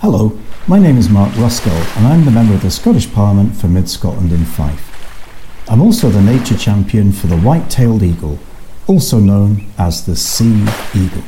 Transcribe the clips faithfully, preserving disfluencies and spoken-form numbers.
Hello, my name is Mark Ruskell and I'm the member of the Scottish Parliament for Mid Scotland and Fife. I'm also the nature champion for the white-tailed eagle, also known as the sea eagle.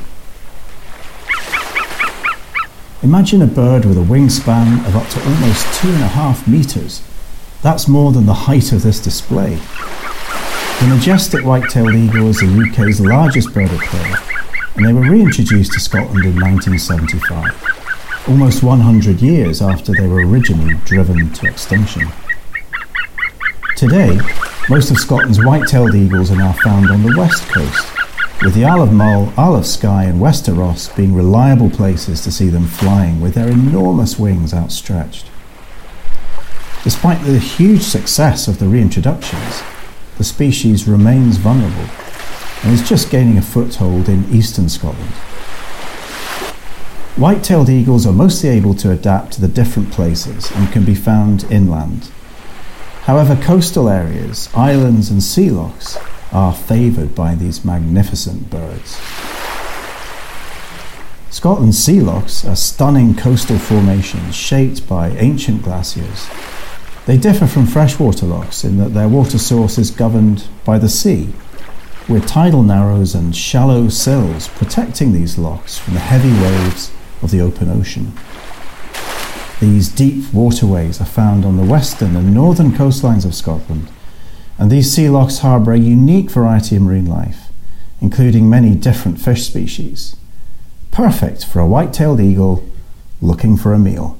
Imagine a bird with a wingspan of up to almost two and a half metres. That's more than the height of this display. The majestic white-tailed eagle is the U K's largest bird of prey, and they were reintroduced to Scotland in nineteen seventy-five, almost one hundred years after they were originally driven to extinction. Today, most of Scotland's white-tailed eagles are now found on the west coast, with the Isle of Mull, Isle of Skye and Wester Ross being reliable places to see them flying with their enormous wings outstretched. Despite the huge success of the reintroductions, the species remains vulnerable and is just gaining a foothold in eastern Scotland. White-tailed eagles are mostly able to adapt to the different places and can be found inland. However, coastal areas, islands and sea lochs are favoured by these magnificent birds. Scotland's sea lochs are stunning coastal formations shaped by ancient glaciers. They differ from freshwater lochs in that their water source is governed by the sea, with tidal narrows and shallow sills protecting these lochs from the heavy waves of the open ocean. These deep waterways are found on the western and northern coastlines of Scotland, and these sea lochs harbour a unique variety of marine life, including many different fish species. Perfect for a white-tailed eagle looking for a meal.